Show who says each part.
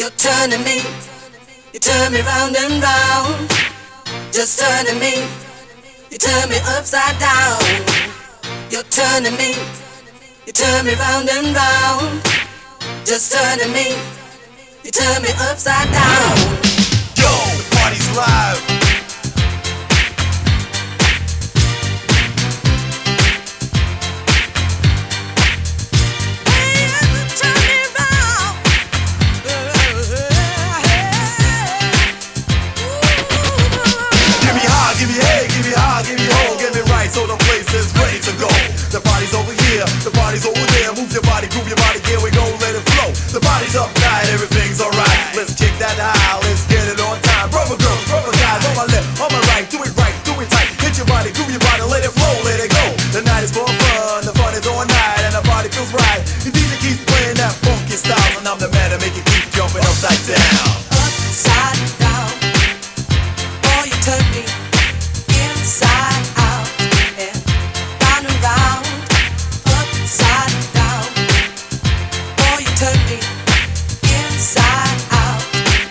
Speaker 1: You're turning me, you turn me round and round. Just turning me, you turn me upside down. You're turning me, you turn me round and round. Just turning me, you turn me upside down.
Speaker 2: Yo, the party's live.
Speaker 3: So the place is ready to go. The party's over here, the party's over there. Move your body, groove your body, here we go, let it flow. The party's up tight, everything's alright. Let's kick that high, let's get it on time. Brother girls, brother guys, on my left, on my right, do it tight. Hit your body, groove your body, let it flow, let it go. The night is for fun, the fun is all night, and the party feels right. The DJ keeps playing that funky style, and I'm the man to make it keep jumping upside down.